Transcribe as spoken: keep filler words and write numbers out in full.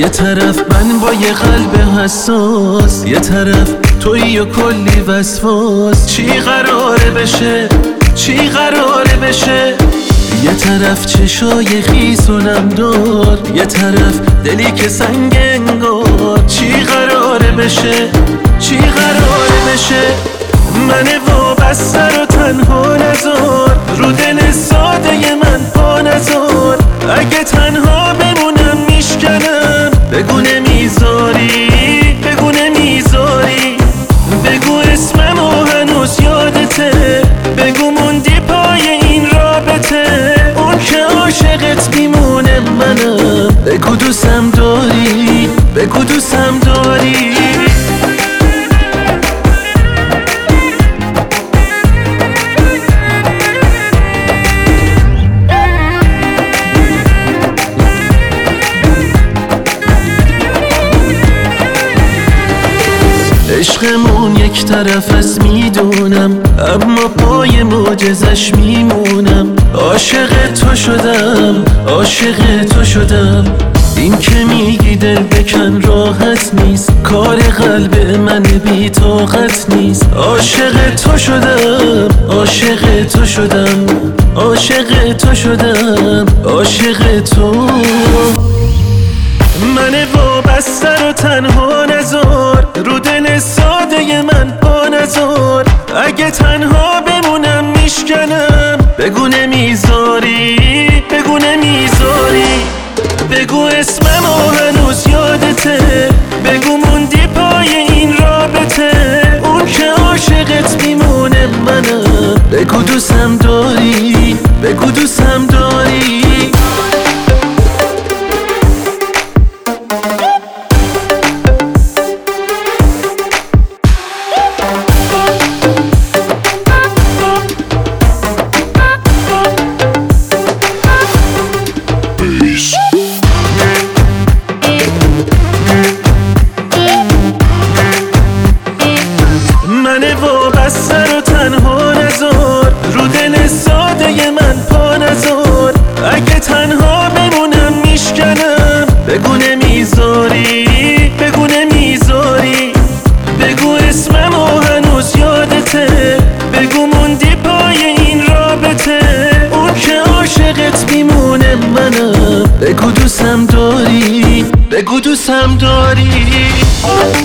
یه طرف من با یه قلب حساس، یه طرف تویی و کلی وسواس. چی قراره بشه، چی قراره بشه؟ یه طرف چشای خیس و نمدار، یه طرف دلی که سنگ انگار. چی قراره بشه، چی قراره بشه؟ من وابسته رو تنها نذار، رو دل ساده من پا نذار. اگه تنها بمونم میشکنم، بگو نمیذاری، بگو نمیذاری. بگو اسممو هنوز یادته، بگو موندی پای این رابطه. اون که عاشقت میمونه منم، بگو دوستم داری، بگو دوستم داری. عشقمون یک طرف از میدونم، اما پای معجزش میمونم. عاشق تو شدم، عاشق تو شدم. این که میگی دل بکن راحت نیست، کار قلب من بی طاقت نیست. عاشق تو شدم، عاشق تو شدم، عاشق تو شدم، عاشق تو. من وابسته رو تنها نذار، رو دل ساده من پا نذار. اگه تنها بمونم میشکنم، بگو نمیذاری، بگو نمیذاری. بگو اسممو هنوز یادته، بگو موندی پای این رابطه. اون که عاشقت میمونه منم، بگو دوستم داری، بگو دوستم داری. من وابسته رو تنها نذار، رو دل ساده من پا نذار. اگه تنها بمونم میشکنم، بگو نمیذاری، بگو نمیذاری. بگو اسممو هنوز یادته، بگو موندی پای این رابطه. اون که عاشقت میمونه منم، بگو دوستم داری، بگو دوستم داری.